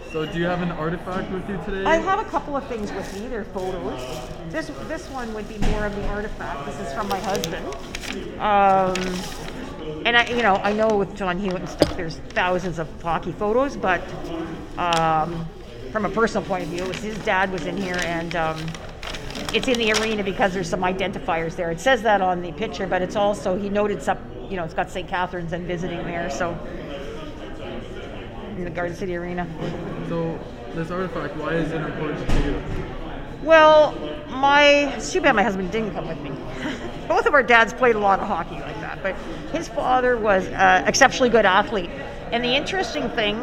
So do you have an artifact with you today? I have a couple of things with me. They're photos. This one would be more of the artifact. This is from my husband. And I know with John Hewitt and stuff, there's thousands of hockey photos, but from a personal point of view, his dad was in here, and it's in the arena because there's some identifiers there. It says that on the picture, but it's also, he noted some, it's got St. Catharines and visiting there, so in the Garden City Arena. So this artifact, why is it important to you? Well, it's too bad my husband didn't come with me. Both of our dads played a lot of hockey like that, but his father was an exceptionally good athlete. And the interesting thing,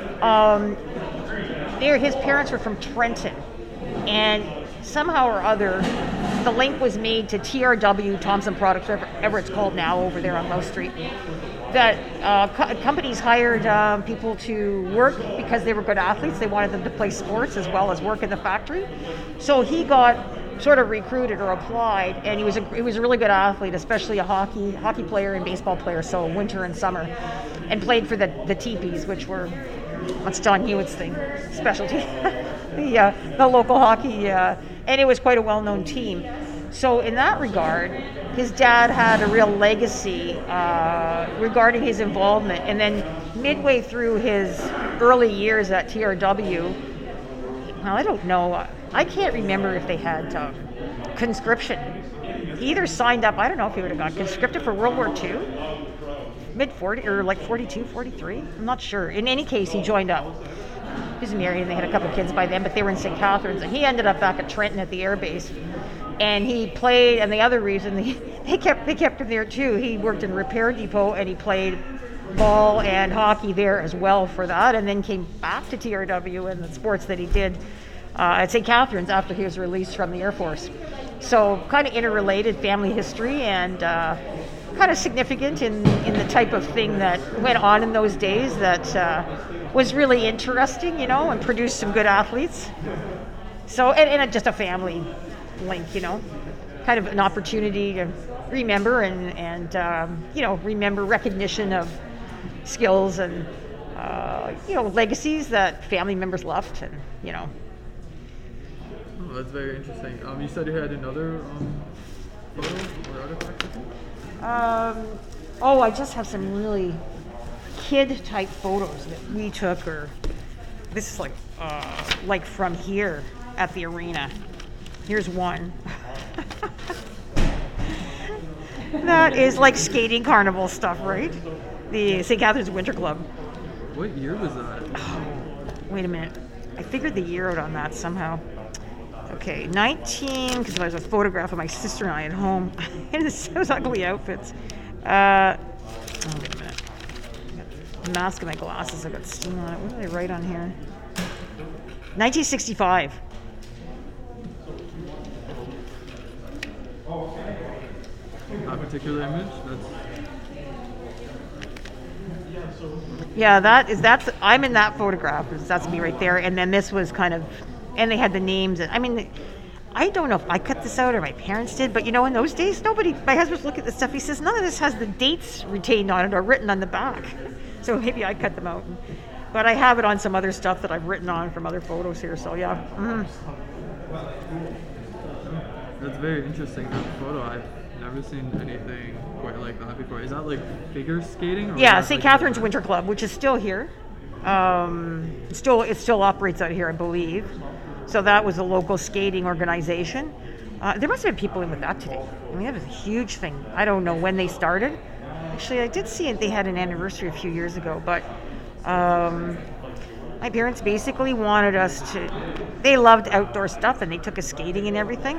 his parents were from Trenton, and somehow or other, the link was made to TRW, Thompson Products, whatever it's called now, over there on Low Street. That companies hired people to work because they were good athletes. They wanted them to play sports as well as work in the factory. So he got sort of recruited or applied, and he was a really good athlete, especially a hockey player and baseball player, so winter and summer, and played for the Teepees, which were, that's John Hewitt's thing, specialty, the local hockey, and it was quite a well-known team. So in that regard, his dad had a real legacy regarding his involvement. And then midway through his early years at TRW, well, I don't know. I can't remember if they had conscription. He either signed up, I don't know if he would have got conscripted for World War II, mid-40, or like 42, 43. I'm not sure. In any case, he joined up. He was married and they had a couple of kids by then, but they were in St. Catharines. And he ended up back at Trenton at the air base. And he played, and the other reason they kept him there too. He worked in Repair Depot, and he played ball and hockey there as well for that, and then came back to TRW and the sports that he did at St. Catharines after he was released from the Air Force. So kind of interrelated family history, and kind of significant in the type of thing that went on in those days that was really interesting, and produced some good athletes. So, and just a family link, kind of an opportunity to remember and remember recognition of skills and legacies that family members left, and Oh, that's very interesting. You said you had another photo or artifact with you? I just have some really kid type photos that we took, or this is like from here at the arena. Here's one. That is like skating carnival stuff, right? The St. Catharines Winter Club. What year was that? Oh, wait a minute. I figured the year out on that somehow. Okay, 19, because there was a photograph of my sister and I at home in those ugly outfits. Wait a minute. The mask and my glasses, I've got steam on it. What did I write on here? 1965. That particular image? I'm in that photograph. That's me right there. And then this was kind of, and they had the names. I don't know if I cut this out or my parents did, but in those days, my husband's looking at the stuff. He says, none of this has the dates retained on it or written on the back. So maybe I cut them out. But I have it on some other stuff that I've written on from other photos here. So yeah. Mm-hmm. That's very interesting, that photo. I've never seen anything quite like that before. Is that like figure skating? Or yeah, St. Catharines Winter Club, which is still here. It still operates out here, I believe. So that was a local skating organization. There must have been people in with that today. That was a huge thing. I don't know when they started. Actually, I did see it. They had an anniversary a few years ago, but my parents basically wanted us to. They loved outdoor stuff, and they took us skating and everything.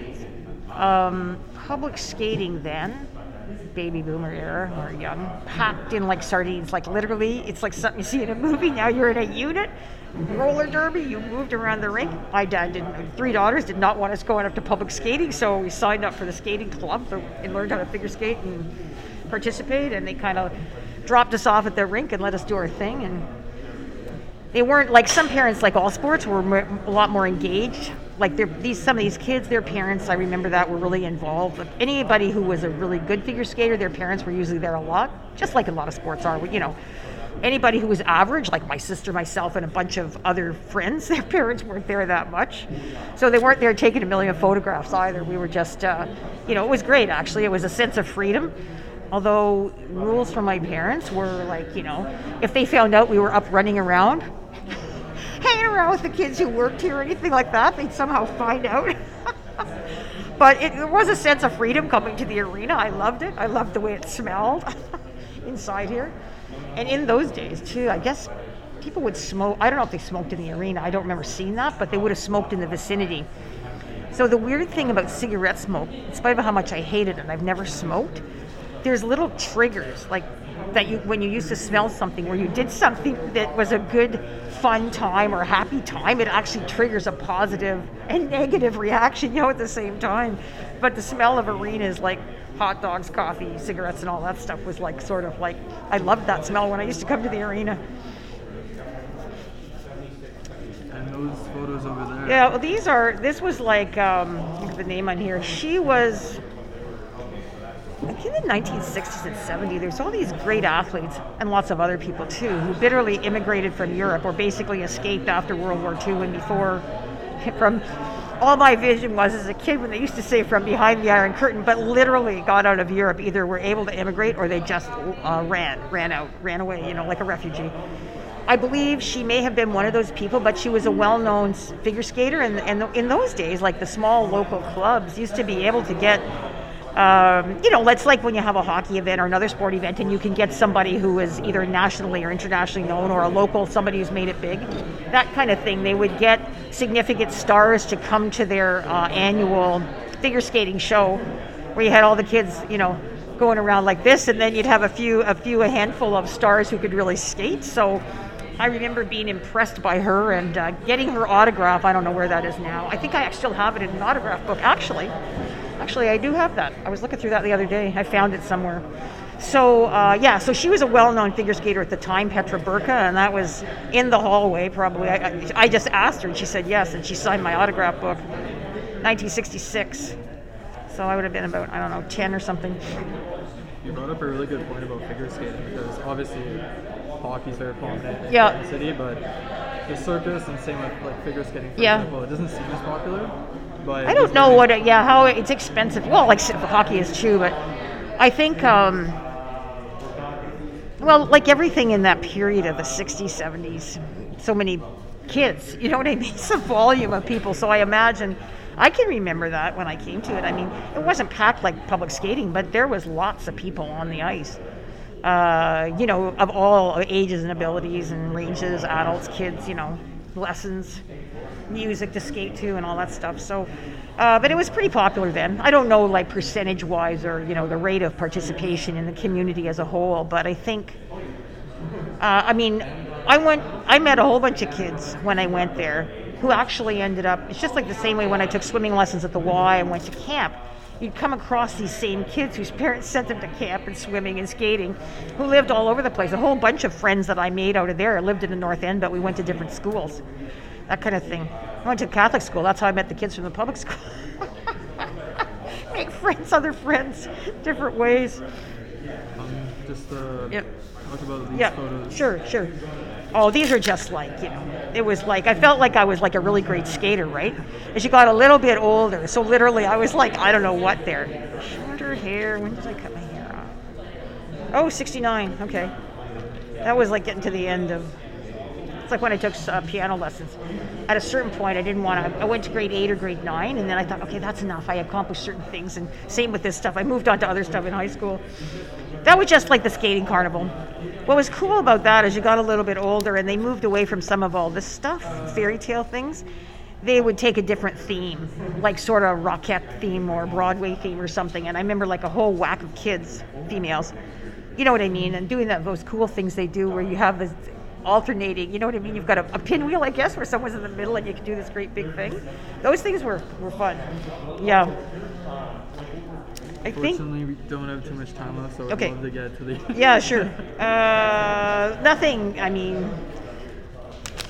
Public skating then, baby boomer era, or young, packed in like sardines. Like literally, it's like something you see in a movie. Now you're in a unit. Roller derby, you moved around the rink. My dad didn't. 3 daughters did not want us going up to public skating, so we signed up for the skating club and learned how to figure skate and participate. And they kind of dropped us off at their rink and let us do our thing. And they weren't like some parents, like all sports, were a lot more engaged. Like some of these kids, their parents, I remember that, were really involved. Like anybody who was a really good figure skater, their parents were usually there a lot, just like a lot of sports are. anybody who was average, like my sister, myself, and a bunch of other friends, their parents weren't there that much. So they weren't there taking a million photographs either. We were just, it was great, actually. It was a sense of freedom. Although rules from my parents were like, if they found out we were up running around, hanging around with the kids who worked here or anything like that, they'd somehow find out. But it was a sense of freedom coming to the arena. I loved it. I loved the way it smelled inside here. And in those days, too, I guess people would smoke. I don't know if they smoked in the arena. I don't remember seeing that, but they would have smoked in the vicinity. So the weird thing about cigarette smoke, in spite of how much I hated it, and I've never smoked, there's little triggers like that when you used to smell something where you did something that was a good fun time or happy time, it actually triggers a positive and negative reaction, at the same time. But the smell of arenas, like hot dogs, coffee, cigarettes, and all that stuff was like sort of like, I loved that smell when I used to come to the arena. And those photos over there. Yeah, well, this was like, look at the name on here. She was, like in the 1960s and 70s, there's all these great athletes and lots of other people too who bitterly immigrated from Europe or basically escaped after World War II and before. From all my vision was as a kid when they used to say from behind the Iron Curtain, but literally got out of Europe, either were able to immigrate or they just ran away, like a refugee. I believe she may have been one of those people, but she was a well-known figure skater, and in those days, like the small local clubs used to be able to get it's like when you have a hockey event or another sport event and you can get somebody who is either nationally or internationally known or a local, somebody who's made it big, that kind of thing. They would get significant stars to come to their annual figure skating show where you had all the kids, going around like this, and then you'd have a handful of stars who could really skate. So I remember being impressed by her and getting her autograph. I don't know where that is now. I think I still have it in an autograph book, actually. Actually, I do have that. I was looking through that the other day. I found it somewhere. So, so she was a well-known figure skater at the time, Petra Burka, and that was in the hallway probably. I just asked her, and she said yes, and she signed my autograph book, 1966. So I would have been about, 10 or something. You brought up a really good point about figure skating because obviously hockey's very prominent in the city, but the circus and same with like figure skating, for example, it doesn't seem as popular. But I don't know how it's expensive. Well, like hockey is too, but I think, like everything in that period of the 60s, 70s, so many kids, you know what I mean? It's a volume of people. So I imagine, I can remember that when I came to it. I mean, it wasn't packed like public skating, but there was lots of people on the ice. Of all ages and abilities and ranges, adults, kids, lessons, music to skate to and all that stuff. So, but it was pretty popular then. I don't know like percentage wise or, the rate of participation in the community as a whole, but I think, I met a whole bunch of kids when I went there who actually ended up, it's just like the same way when I took swimming lessons at the Y and went to camp. You'd come across these same kids whose parents sent them to camp and swimming and skating, who lived all over the place. A whole bunch of friends that I made out of there lived in the North End, but we went to different schools, that kind of thing. I went to Catholic school. That's how I met the kids from the public school. Make friends, other friends, different ways. Talk about these photos. Sure. Oh, these are just like, it was like, I felt like I was like a really great skater, right? As you got a little bit older, so literally I was like, I don't know what there. Shorter hair, when did I cut my hair off? Oh, 69, okay. That was like getting to the end of, it's like when I took piano lessons. At a certain point, I went to grade 8 or grade 9, and then I thought, okay, that's enough. I accomplished certain things, and same with this stuff. I moved on to other stuff in high school. That was just like the skating carnival. What was cool about that is you got a little bit older and they moved away from some of all this stuff, fairy tale things. They would take a different theme, like sort of Rockette theme or Broadway theme or something. And I remember like a whole whack of kids, females, you know what I mean? And doing those cool things they do where you have this alternating, you know what I mean? You've got a pinwheel, I guess, where someone's in the middle and you can do this great big thing. Those things were fun. Yeah. Unfortunately, we don't have too much time left, so I'd love to get to the... Yeah, sure. Nothing,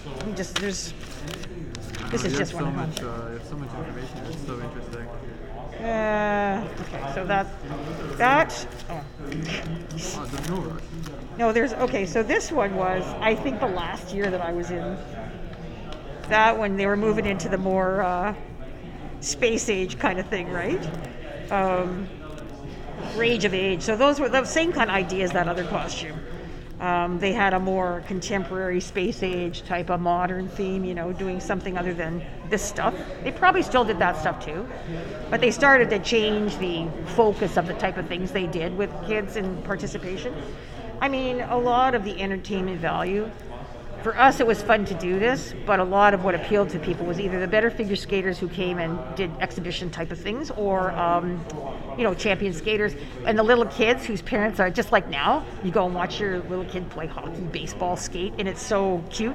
this is just one of them. You have so much information, it's so interesting. Okay, so that. Oh. There's no rush. No, there's okay. So this one was, I think, the last year that I was in. That one, they were moving into the more space age kind of thing, right? Rage of Age. So those were the same kind of idea as that other costume. They had a more contemporary space age type of modern theme, doing something other than this stuff. They probably still did that stuff too, but they started to change the focus of the type of things they did with kids and participation. I mean, a lot of the entertainment value, for us it was fun to do this, but a lot of what appealed to people was either the better figure skaters who came and did exhibition type of things, or champion skaters, and the little kids whose parents are just like now. You go and watch your little kid play hockey, baseball, skate, and it's so cute,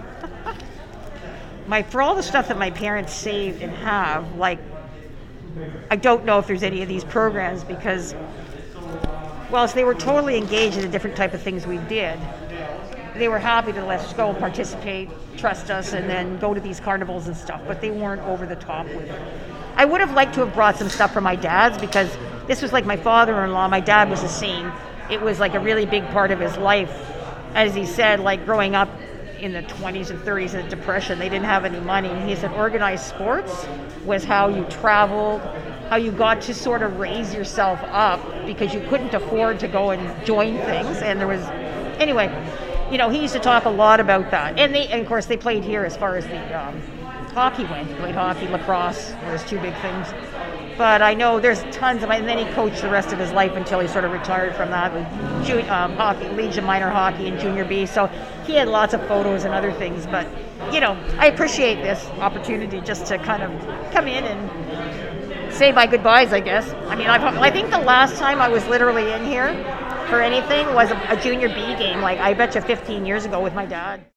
For all the stuff that my parents saved and have, I don't know if there's any of these programs because, whilst they were totally engaged in the different type of things we did, they were happy to let us go participate, trust us, and then go to these carnivals and stuff, but they weren't over the top with it. I would have liked to have brought some stuff from my dad's because this was like my father-in-law. My dad was the same. It was like a really big part of his life. As he said, growing up in the 20s and 30s in the Depression, they didn't have any money. He said organized sports was how you traveled, how you got to sort of raise yourself up because you couldn't afford to go and join things. And there was, anyway, he used to talk a lot about that. And of course, they played here as far as the hockey went. He played hockey, lacrosse were his two big things. But I know there's tons of, and then he coached the rest of his life until he sort of retired from that with hockey, Legion Minor Hockey and Junior B. So he had lots of photos and other things. But, I appreciate this opportunity just to kind of come in and say my goodbyes, I guess. I mean, I think the last time I was literally in here for anything was a Junior B game, I bet you 15 years ago with my dad.